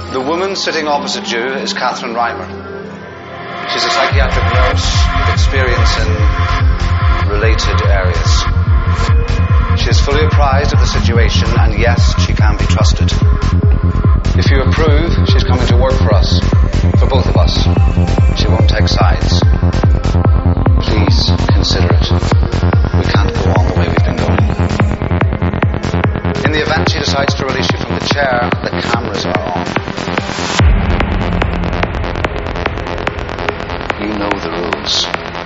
The woman sitting opposite you is Catherine Reimer. She's a psychiatric nurse with experience in related areas. She is fully apprised of the situation, and yes, she can be trusted. If you approve, she's coming to work for us, for both of us. She won't take sides. Please consider it. We can't go on the way we've been going. In the event she decides to release you from the chair, the cameras are on. You know the rules.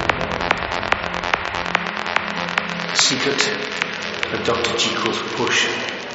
The secret of Dr. Jekyll's push.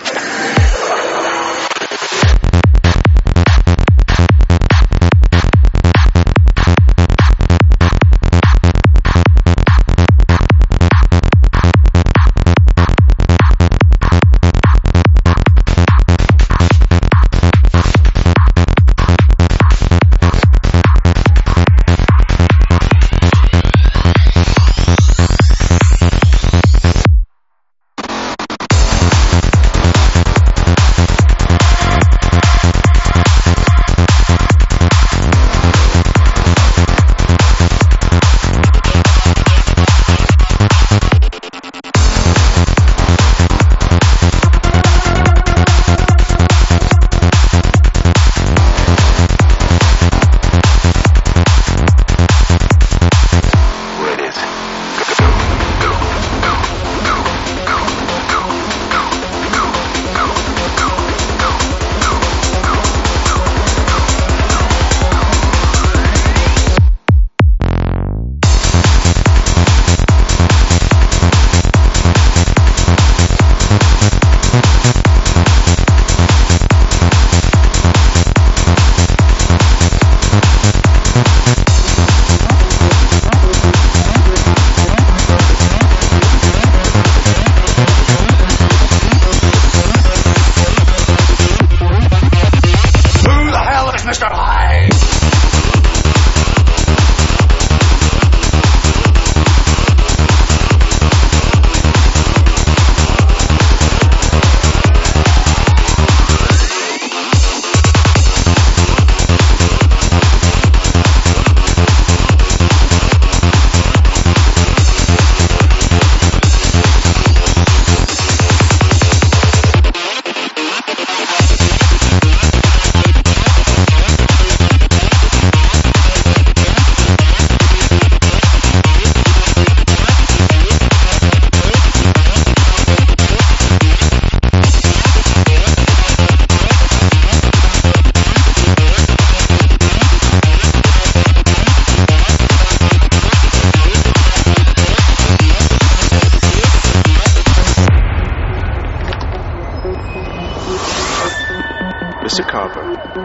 Mr. Carver,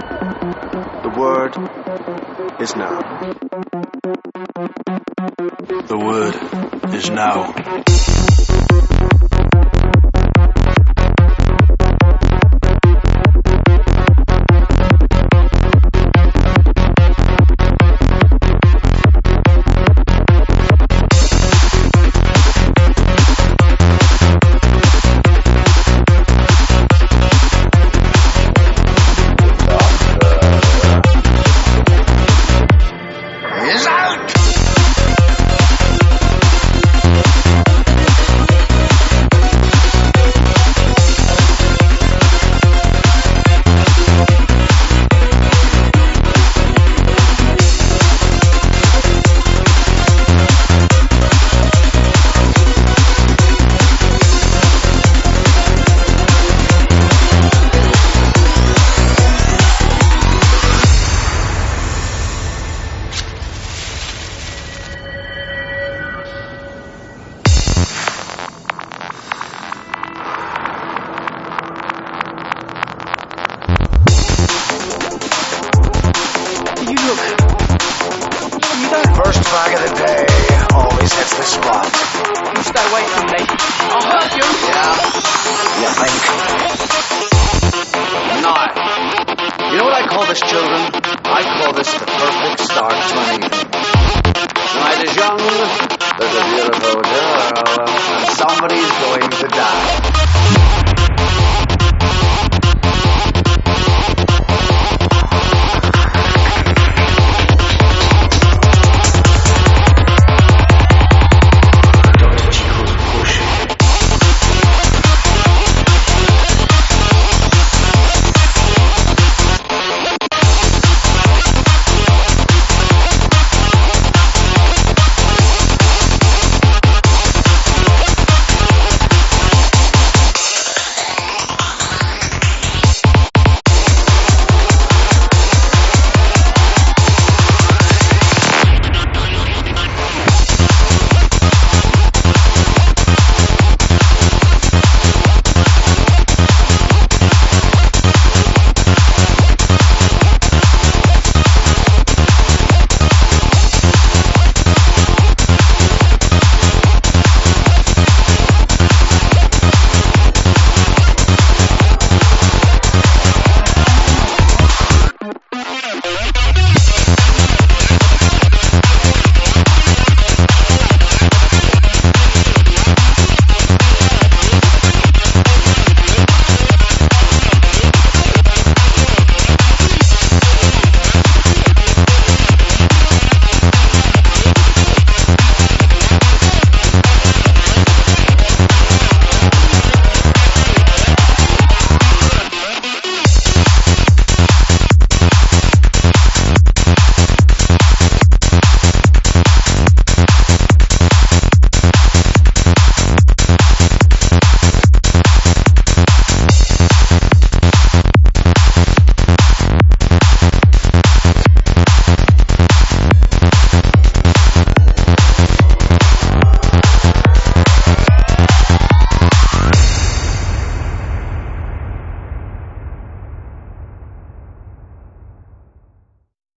the word is now. The word is now. First fag of the day always hits the spot. You stay away from me. I'll hurt you. Yeah? You think? Not. You know what I call this, children? I call this the perfect start to an evening. Night is young, there's a beautiful girl, and somebody's